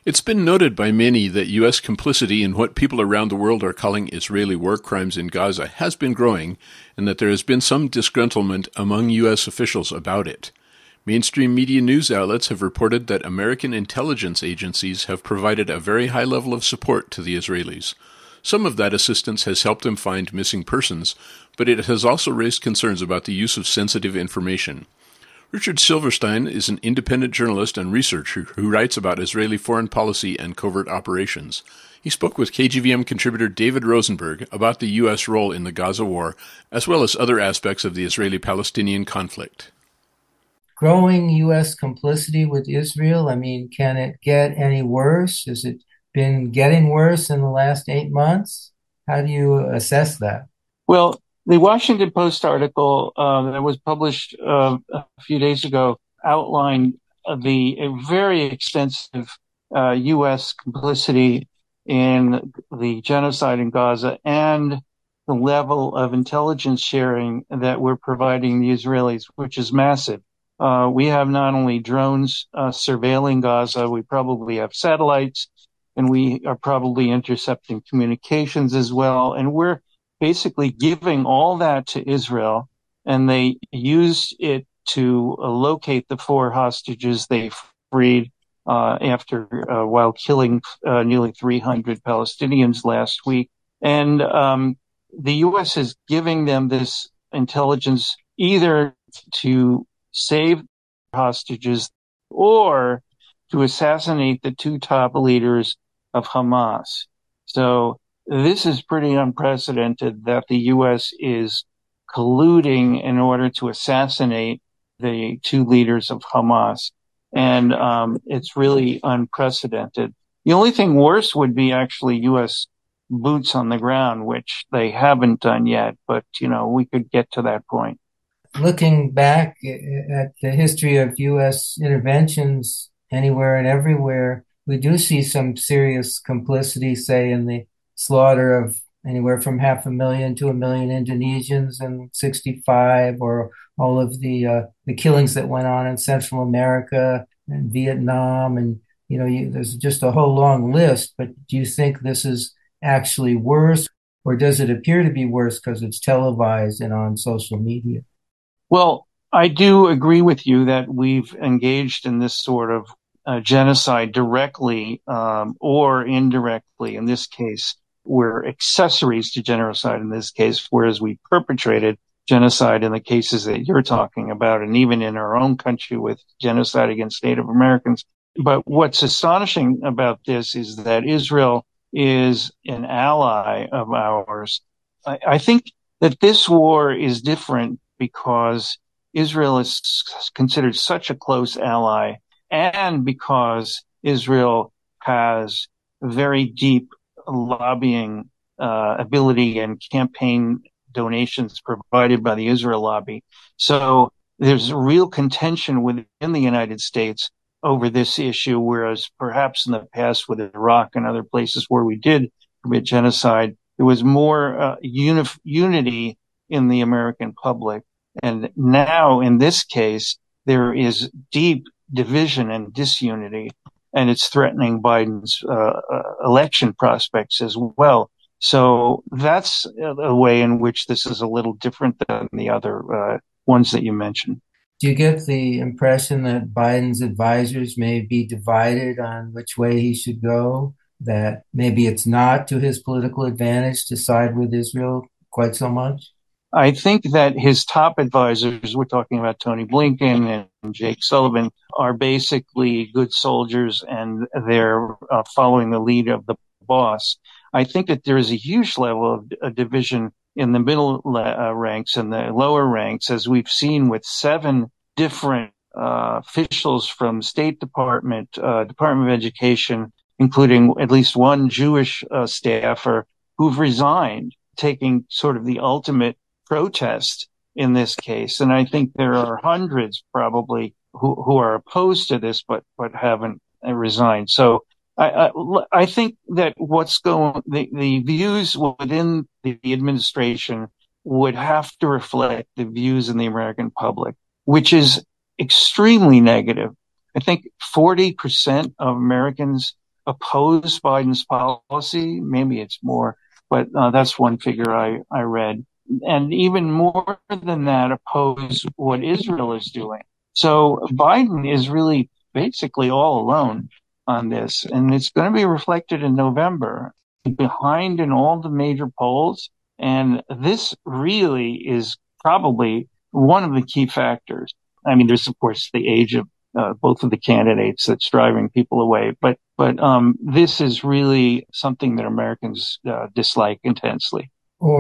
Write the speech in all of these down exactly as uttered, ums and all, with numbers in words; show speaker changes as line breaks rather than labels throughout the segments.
It's been noted by many that U S complicity in what people around the world are calling Israeli war crimes in Gaza has been growing, and that there has been some disgruntlement among U S officials about it. Mainstream media news outlets have reported that American intelligence agencies have provided a very high level of support to the Israelis. Some of that assistance has helped them find missing persons, but it has also raised concerns about the use of sensitive information. Richard Silverstein is an independent journalist and researcher who writes about Israeli foreign policy and covert operations. He spoke with K G V M contributor David Rosenberg about the U S role in the Gaza war, as well as other aspects of the Israeli-Palestinian conflict.
Growing U S complicity with Israel, I mean, can it get any worse? Has it been getting worse in the last eight months? How do you assess that?
Well, the Washington Post article uh, that was published uh, a few days ago outlined the a very extensive uh, U S complicity in the genocide in Gaza and the level of intelligence sharing that we're providing the Israelis, which is massive. Uh, we have not only drones uh, surveilling Gaza, we probably have satellites, and we are probably intercepting communications as well. And we're basically giving all that to Israel, and they used it to uh, locate the four hostages they freed uh, after uh, while killing uh, nearly three hundred Palestinians last week. And um, the U S is giving them this intelligence either to save hostages or to assassinate the two top leaders of Hamas. So this is pretty unprecedented that the U S is colluding in order to assassinate the two leaders of Hamas. And um, it's really unprecedented. The only thing worse would be actually U S boots on the ground, which they haven't done yet. But, you know, we could get to that point.
Looking back at the history of U S interventions anywhere and everywhere, we do see some serious complicity, say, in the slaughter of anywhere from half a million to a million Indonesians in sixty-five, or all of the uh, the killings that went on in Central America and Vietnam. And, you know, you, there's just a whole long list. But do you think this is actually worse, or does it appear to be worse because it's televised and on social media?
Well, I do agree with you that we've engaged in this sort of uh, genocide directly um, or indirectly. In this case, we're accessories to genocide in this case, whereas we perpetrated genocide in the cases that you're talking about, and even in our own country with genocide against Native Americans. But what's astonishing about this is that Israel is an ally of ours. I, I think that this war is different because Israel is considered such a close ally, and because Israel has very deep lobbying uh, ability and campaign donations provided by the Israel lobby. So there's a real contention within the United States over this issue, whereas perhaps in the past with Iraq and other places where we did commit genocide, there was more uh, uni- unity in the American public. And now, in this case, there is deep division and disunity, and it's threatening Biden's uh, uh, election prospects as well. So that's a way in which this is a little different than the other uh, ones that you mentioned.
Do you get the impression that Biden's advisors may be divided on which way he should go? That maybe it's not to his political advantage to side with Israel quite so much?
I think that his top advisors, we're talking about Tony Blinken and Jake Sullivan, are basically good soldiers, and they're uh, following the lead of the boss. I think that there is a huge level of uh, division in the middle uh, ranks and the lower ranks, as we've seen with seven different uh, officials from State Department, uh, Department of Education, including at least one Jewish uh, staffer who've resigned, taking sort of the ultimate protest in this case. And I think there are hundreds probably who, who are opposed to this, but, but haven't resigned. So I, I, I think that what's going, the, the views within the administration would have to reflect the views in the American public, which is extremely negative. I think forty percent of Americans oppose Biden's policy. Maybe it's more, but uh, that's one figure I, I read. And even more than that, oppose what Israel is doing. So Biden is really basically all alone on this, and it's going to be reflected in November, behind in all the major polls. And this really is probably one of the key factors. I mean, there's of course the age of uh, both of the candidates that's driving people away, but but um, this is really something that Americans uh, dislike intensely.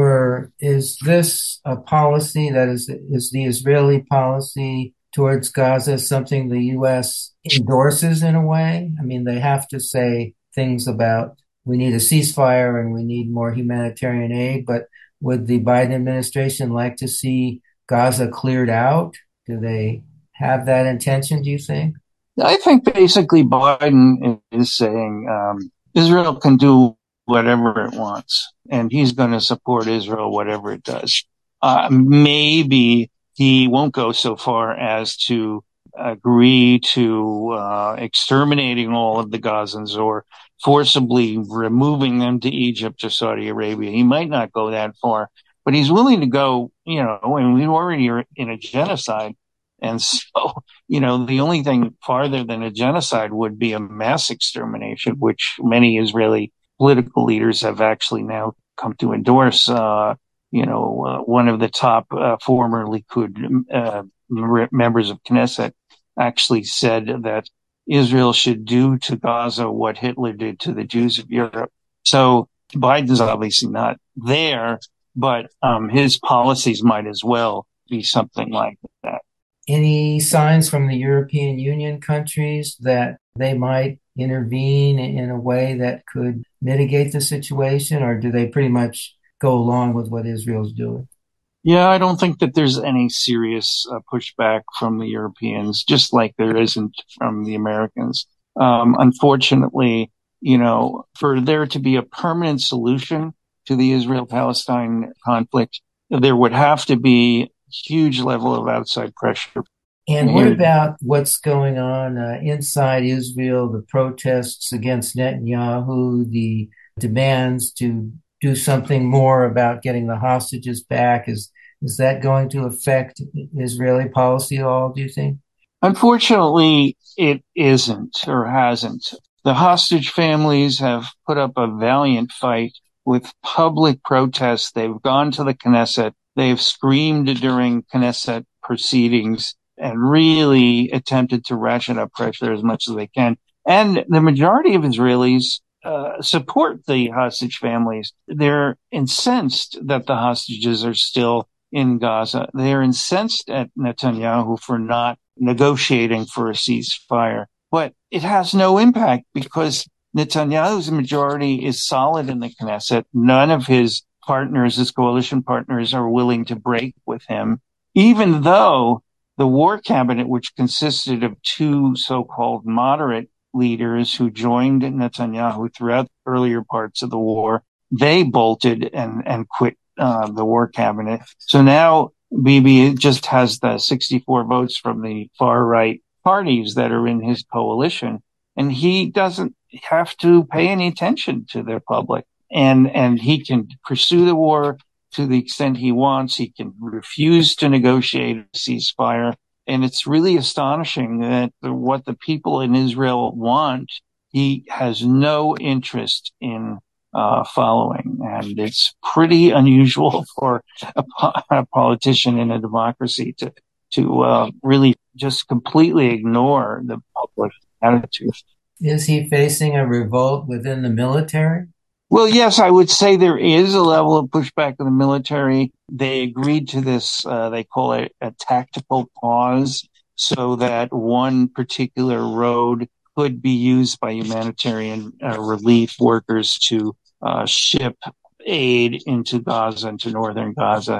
Or is this a policy that is is the Israeli policy towards Gaza something the U S endorses in a way? I mean, they have to say things about we need a ceasefire and we need more humanitarian aid, but would the Biden administration like to see Gaza cleared out? Do they have that intention, do you think?
I think basically Biden is saying um, Israel can do whatever it wants, and he's going to support Israel whatever it does. Uh, maybe he won't go so far as to agree to uh, exterminating all of the Gazans or forcibly removing them to Egypt or Saudi Arabia. He might not go that far, but he's willing to go, you know, and we already are in a genocide. And so, you know, the only thing farther than a genocide would be a mass extermination, which many Israeli political leaders have actually now come to endorse. Uh, you know, uh, one of the top uh, former Likud uh, members of Knesset actually said that Israel should do to Gaza what Hitler did to the Jews of Europe. So Biden's obviously not there, but um, his policies might as well be something like that.
Any signs from the European Union countries that they might intervene in a way that could mitigate the situation, or do they pretty much go along with what Israel's doing?
Yeah, I don't think that there's any serious uh, pushback from the Europeans, just like there isn't from the Americans. Um, unfortunately, you know, for there to be a permanent solution to the Israel-Palestine conflict, there would have to be huge level of outside pressure.
And what about what's going on uh, inside Israel, the protests against Netanyahu, the demands to do something more about getting the hostages back? Is is that going to affect Israeli policy at all, do you think?
Unfortunately, it isn't or hasn't. The hostage families have put up a valiant fight with public protests. They've gone to the Knesset. They've screamed during Knesset proceedings and really attempted to ration up pressure as much as they can. And the majority of Israelis uh, support the hostage families. They're incensed that the hostages are still in Gaza. They're incensed at Netanyahu for not negotiating for a ceasefire. But it has no impact because Netanyahu's majority is solid in the Knesset. None of his partners, his coalition partners, are willing to break with him, even though the war cabinet, which consisted of two so-called moderate leaders who joined Netanyahu throughout the earlier parts of the war, they bolted and, and quit uh, the war cabinet. So now Bibi just has the sixty-four votes from the far right parties that are in his coalition, and he doesn't have to pay any attention to the public. And, and he can pursue the war to the extent he wants. He can refuse to negotiate a ceasefire. And it's really astonishing that the, what the people in Israel want, he has no interest in uh, following. And it's pretty unusual for a, a politician in a democracy to, to uh, really just completely ignore the public attitude.
Is he facing a revolt within the military?
Well, yes, I would say there is a level of pushback in the military. They agreed to this, uh, they call it a tactical pause, so that one particular road could be used by humanitarian uh, relief workers to uh, ship aid into Gaza, into northern Gaza.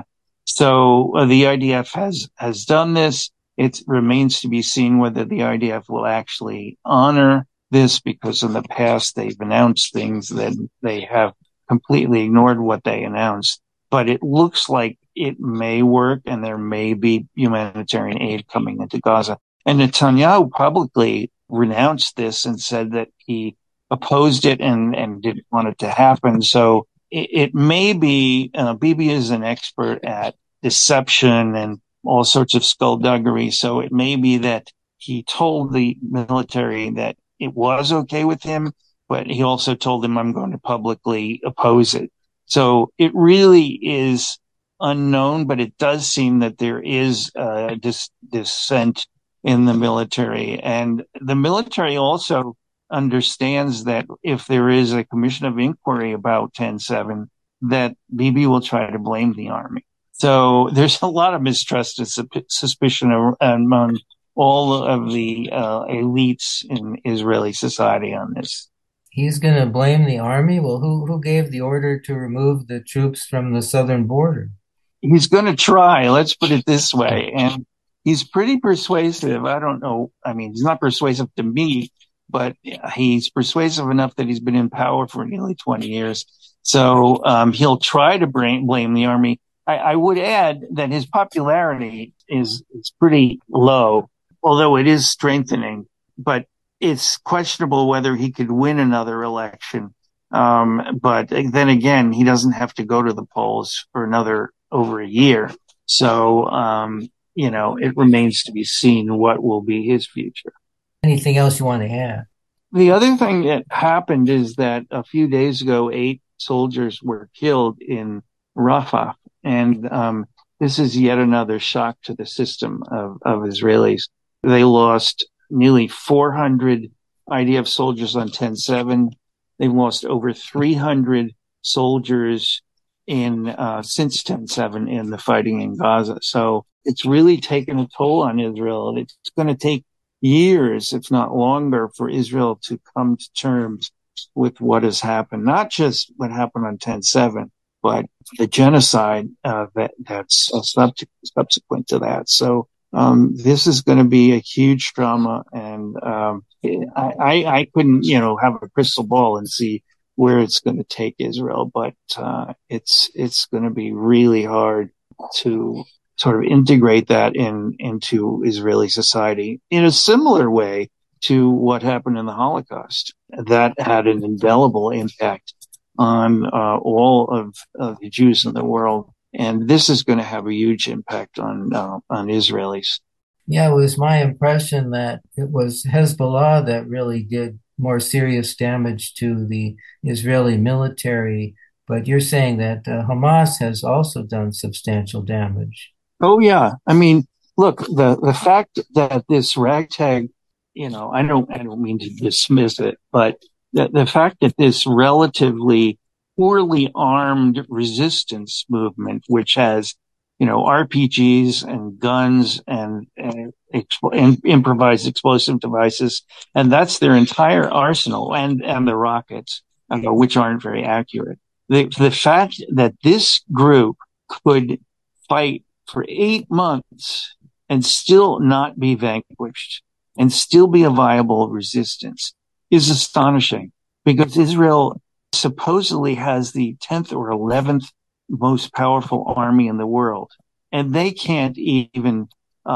So uh, the I D F has, has done this. It remains to be seen whether the I D F will actually honor this, because in the past they've announced things that they have completely ignored what they announced. But it looks like it may work, and there may be humanitarian aid coming into Gaza. And Netanyahu publicly renounced this and said that he opposed it and, and didn't want it to happen. So it, it may be, uh, Bibi is an expert at deception and all sorts of skullduggery. So it may be that he told the military that it was okay with him, but he also told them, I'm going to publicly oppose it. So it really is unknown, but it does seem that there is a dis- dissent in the military. And the military also understands that if there is a commission of inquiry about ten seven, that Bibi will try to blame the army. So there's a lot of mistrust and suspicion among all of the uh, elites in Israeli society on this.
He's going to blame the army? Well, who, who gave the order to remove the troops from the southern border?
He's going to try, let's put it this way. And he's pretty persuasive. I don't know. I mean, he's not persuasive to me, but he's persuasive enough that he's been in power for nearly twenty years. So um, he'll try to blame, blame the army. I, I would add that his popularity is, is pretty low, although it is strengthening. But it's questionable whether he could win another election. Um, but then again, he doesn't have to go to the polls for another over a year. So, um, you know, it remains to be seen what will be his future.
Anything else you want to add?
The other thing that happened is that a few days ago, eight soldiers were killed in Rafah. And um, this is yet another shock to the system of, of Israelis. They lost nearly four hundred I D F soldiers on ten seven. They've lost over three hundred soldiers in uh, since ten seven in the fighting in Gaza. So it's really taken a toll on Israel. It's going to take years, if not longer, for Israel to come to terms with what has happened. Not just what happened on ten seven, but the genocide uh, that that's uh, subsequent to that. So um, this is going to be a huge drama, and um, I, I, I couldn't, you know, have a crystal ball and see where it's going to take Israel, but uh, it's it's going to be really hard to sort of integrate that in into Israeli society in a similar way to what happened in the Holocaust. That had an indelible impact on uh, all of, of the Jews in the world, and this is going to have a huge impact on uh, on Israelis.
Yeah, it was my impression that it was Hezbollah that really did more serious damage to the Israeli military, but you're saying that uh, Hamas has also done substantial damage.
Oh, yeah. I mean, look, the, the fact that this ragtag, you know, I don't, I don't mean to dismiss it, but the, the fact that this relatively poorly armed resistance movement, which has, you know, R P Gs and guns and, and, expo- and improvised explosive devices, and that's their entire arsenal, and, and the rockets, uh, which aren't very accurate. The, the fact that this group could fight for eight months and still not be vanquished and still be a viable resistance is astonishing, because Israel supposedly has the tenth or eleventh most powerful army in the world, and they can't even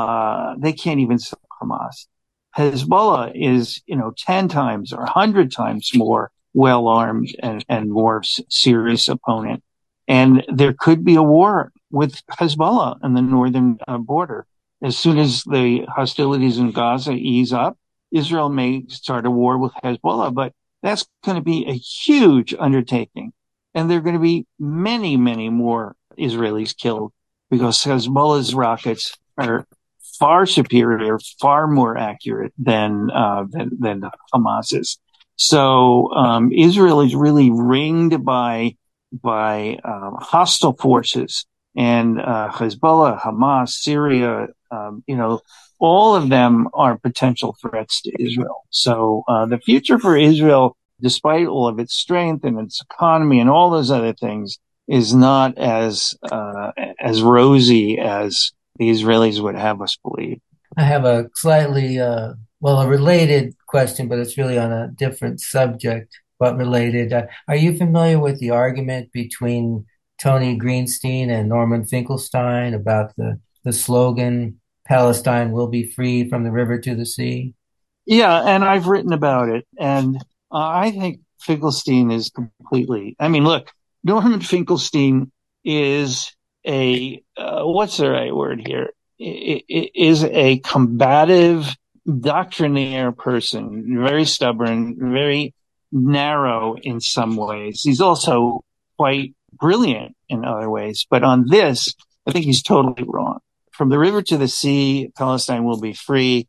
uh they can't even stop Hamas. Hezbollah is, you know, ten times or a hundred times more well armed and, and more serious opponent, and there could be a war with Hezbollah on the northern uh, border. As soon as the hostilities in Gaza ease up, Israel may start a war with Hezbollah, but that's going to be a huge undertaking. And there are going to be many, many more Israelis killed, because Hezbollah's rockets are far superior, far more accurate than, uh, than, than Hamas's. So, um, Israel is really ringed by, by, um, hostile forces, and, uh, Hezbollah, Hamas, Syria, um, you know, all of them are potential threats to Israel. So, uh, the future for Israel, despite all of its strength and its economy and all those other things, is not as, uh, as rosy as the Israelis would have us believe.
I have a slightly, uh, well, a related question, but it's really on a different subject, but related. Uh, are you familiar with the argument between Tony Greenstein and Norman Finkelstein about the, the slogan, Palestine will be free from the river to the sea?
Yeah, and I've written about it. And Uh, I think Finkelstein is completely. I mean, look, Norman Finkelstein is a uh, what's the right word here? I- I- Is a combative, doctrinaire person, very stubborn, very narrow in some ways. He's also quite brilliant in other ways. But on this, I think he's totally wrong. From the river to the sea, Palestine will be free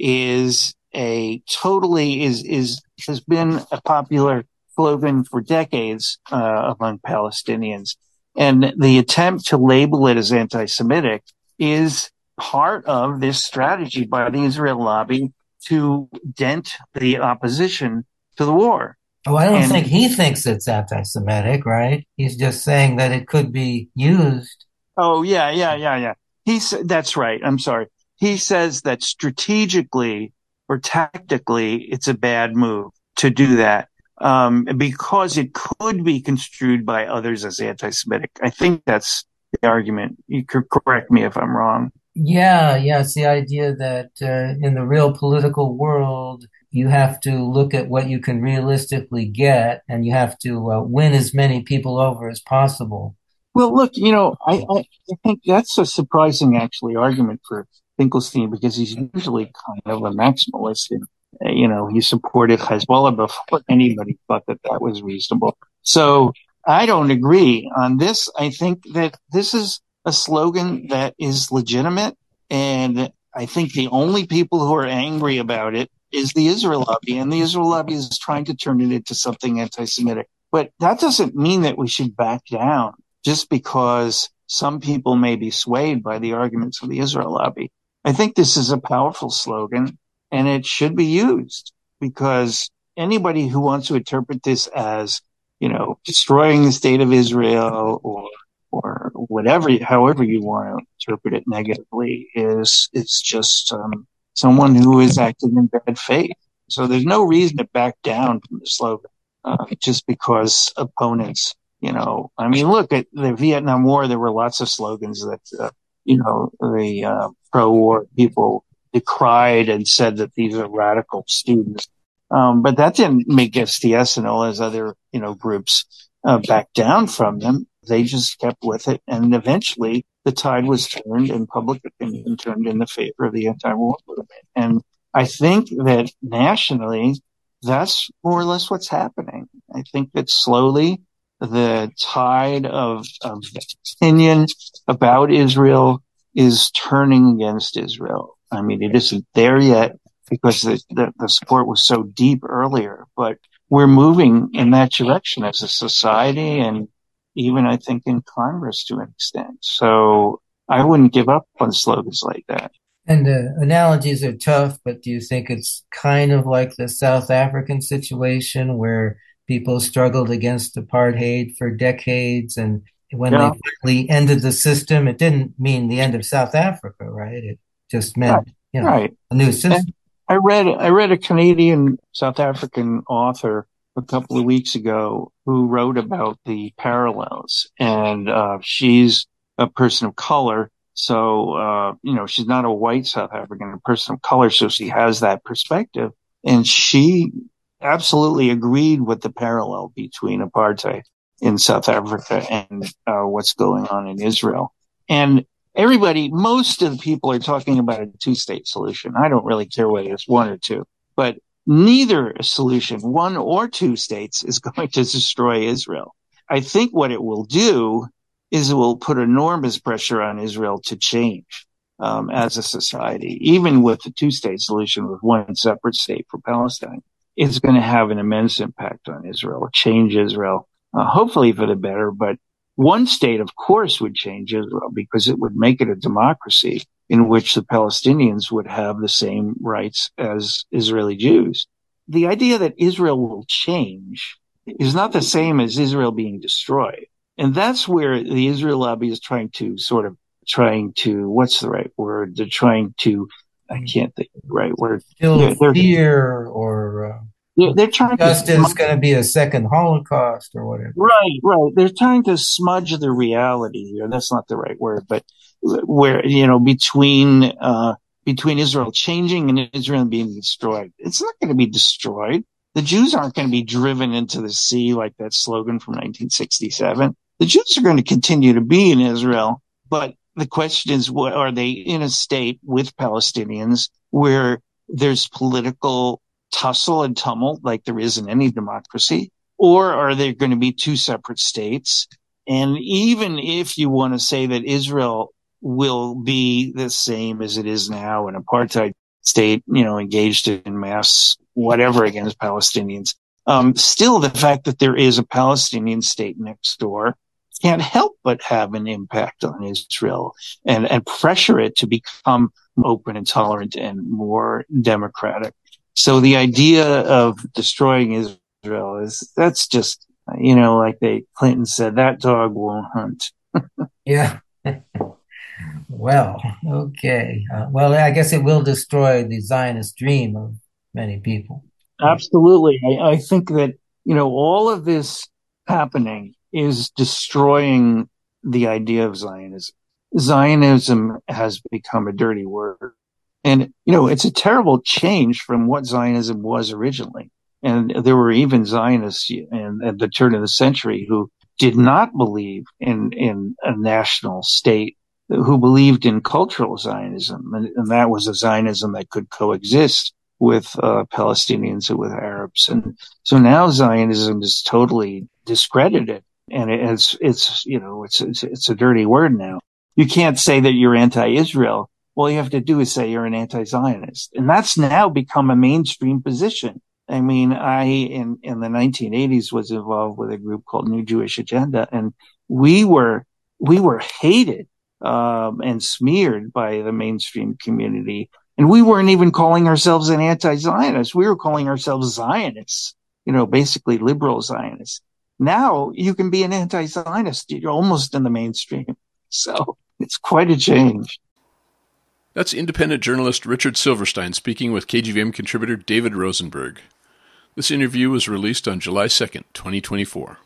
is a totally is is has been a popular slogan for decades uh, among Palestinians, and the attempt to label it as anti-Semitic is part of this strategy by the Israel lobby to dent the opposition to the war.
Oh, I don't
And
think he thinks it's anti-Semitic, right? He's just saying that it could be used.
oh yeah, yeah, yeah, yeah. He said that's right. I'm sorry. He says that strategically or tactically, it's a bad move to do that um, because it could be construed by others as anti-Semitic. I think that's the argument. You could correct me if I'm wrong.
Yeah, yeah, it's the idea that uh, in the real political world, you have to look at what you can realistically get, and you have to uh, win as many people over as possible.
Well, look, you know, I, I, I think that's a surprising, actually, argument for Finkelstein because he's usually kind of a maximalist. And, uh, you know, he supported Hezbollah before anybody thought that that was reasonable. So I don't agree on this. I think that this is a slogan that is legitimate. And I think the only people who are angry about it is the Israel lobby. And the Israel lobby is trying to turn it into something anti-Semitic. But that doesn't mean that we should back down just because some people may be swayed by the arguments of the Israel lobby. I think this is a powerful slogan and it should be used because anybody who wants to interpret this as, you know, destroying the state of Israel or or whatever, however you want to interpret it negatively is, is just um, someone who is acting in bad faith. So there's no reason to back down from the slogan uh, just because opponents you know, I mean, look at the Vietnam War. There were lots of slogans that, uh, you know, the uh, pro-war people decried and said that these are radical students. Um, but that didn't make S D S and all those other, you know, groups uh, back down from them. They just kept with it. And eventually the tide was turned and public opinion turned in the favor of the anti-war movement. And I think that nationally, that's more or less what's happening. I think that slowly, the tide of, of opinion about Israel is turning against Israel. I mean, it isn't there yet because the, the, the support was so deep earlier, but we're moving in that direction as a society and even, I think, in Congress to an extent. So I wouldn't give up on slogans like that.
And the analogies are tough, but do you think it's kind of like the South African situation where people struggled against apartheid for decades, and when
Yeah.
they finally ended the system, it didn't mean the end of South Africa, right? It just meant,
Right.
you know,
Right.
a new system.
And I read I read a Canadian South African author a couple of weeks ago who wrote about the parallels, and uh, she's a person of color. So, uh, you know, she's not a white South African, a person of color. So she has that perspective. And she absolutely agreed with the parallel between apartheid in South Africa and uh, what's going on in Israel. And everybody, most of the people are talking about a two-state solution. I don't really care whether it's one or two, but neither solution, one or two states, is going to destroy Israel. I think what it will do is it will put enormous pressure on Israel to change um, as a society. Even with the two-state solution with one separate state for Palestine, it's going to have an immense impact on Israel, change Israel, uh, hopefully for the better. But one state, of course, would change Israel because it would make it a democracy in which the Palestinians would have the same rights as Israeli Jews. The idea that Israel will change is not the same as Israel being destroyed. And that's where the Israel lobby is trying to sort of trying to, what's the right word? They're trying to, I can't think of the right word.
Still
They're, they're,
fear or uh,
they're, they're trying
just
to,
is going to be a second Holocaust or whatever.
right, right. They're trying to smudge the reality here. That's not the right word, but where, you know, between, uh, between Israel changing and Israel being destroyed. It's not going to be destroyed. The Jews aren't going to be driven into the sea like that slogan from nineteen sixty-seven. The Jews are going to continue to be in Israel, but the question is, what, are they in a state with Palestinians where there's political tussle and tumult like there is in any democracy? Or are there going to be two separate states? And even if you want to say that Israel will be the same as it is now, an apartheid state, you know, engaged in mass whatever against Palestinians, um, still the fact that there is a Palestinian state next door can't help but have an impact on Israel and, and pressure it to become open and tolerant and more democratic. So the idea of destroying Israel is, that's just, you know, like they, Clinton said, that dog won't hunt.
Yeah. Well, okay. Uh, well, I guess it will destroy the Zionist dream of many people.
Absolutely. I, I think that, you know, all of this happening is destroying the idea of Zionism. Zionism has become a dirty word. And, you know, it's a terrible change from what Zionism was originally. And there were even Zionists in, at the turn of the century who did not believe in, in a national state, who believed in cultural Zionism. And, and that was a Zionism that could coexist with uh, Palestinians and with Arabs. And so now Zionism is totally discredited. And it's, it's, you know, it's, it's, it's a dirty word now. You can't say that you're anti-Israel. All you have to do is say you're an anti-Zionist. And that's now become a mainstream position. I mean, I, in, in the nineteen eighties was involved with a group called New Jewish Agenda, and we were, we were hated, um, and smeared by the mainstream community. And we weren't even calling ourselves an anti-Zionist. We were calling ourselves Zionists, you know, basically liberal Zionists. Now you can be an anti-Zionist. You're almost in the mainstream. So it's quite a change.
That's independent journalist Richard Silverstein speaking with K G V M contributor David Rosenberg. This interview was released on July second, twenty twenty-four.